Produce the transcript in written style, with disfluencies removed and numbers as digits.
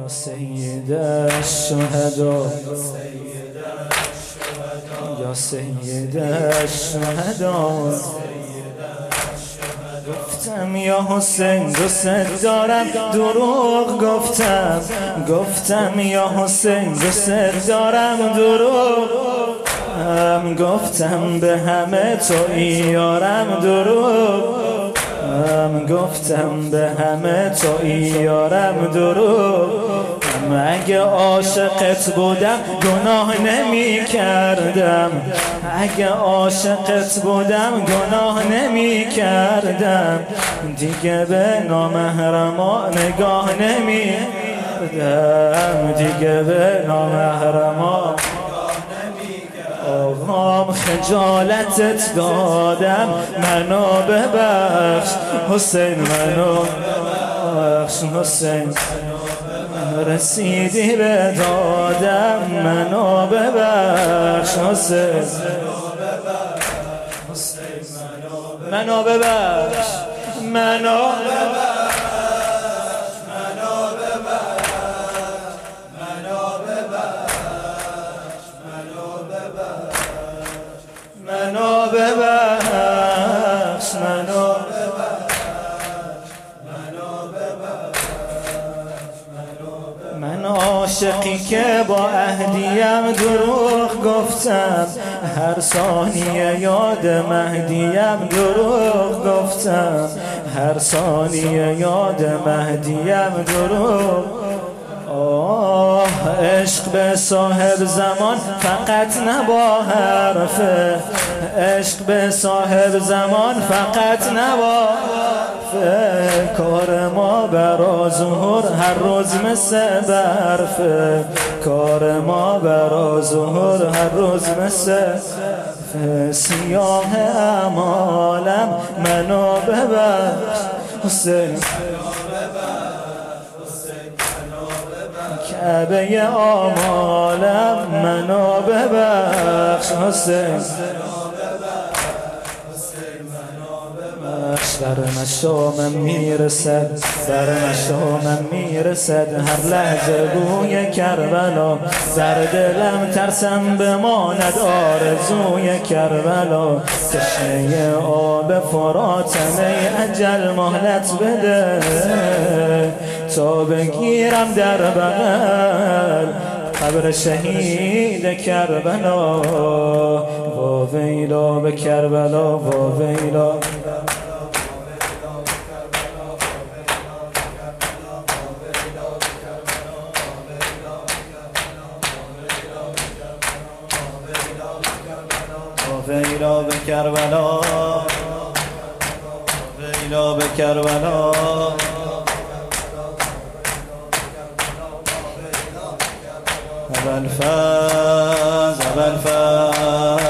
سید الشهدا یا سید الشهدا گفتم یا حسین دوست دارم دروغ گفتم یا حسین دوست دارم دروغ گفتم به همه تو یارم دروغ گفتم به همه تو یارم دروغ اگه عاشقت بودم گناه نمی کردم اگه عاشقت بودم گناه نمی کردم دیگه به نامحرما نگاه نمی کردم دیگه به نامحرما آقام خجالتت دادم منو ببخش حسین منو ببخش حسین رسیدی به دادم منو ببخش حسین منو ببخش منو ببخش منو من عاشقی که با عهدیم دروغ گفتم هر ثانیه یاد مهدیم دروغ گفتم هر ثانیه یاد مهدیم دروغ عشق به صاحب زمان فقط نبا حرفه عشق به صاحب زمان فقط نبا کار ما برا ظهور هر روز مثل برفه کار ما برا ظهور هر روز مثل سیاه اعمالم منو ببخش حسین کعبه آمالم منو ببخش حسین بر مشامم میرسد بر مشامم میرسد هر لحظه بوی کربلا در دلم ترسم بماند آرزوی کربلا تشنه آب فراتم ای اجل مهلت بده تا بگیرم در بغل قبر شهید کربلا و ویلا به کربلا و ویلا ویلا به کربلا ویلا به کربلا ابوالفضل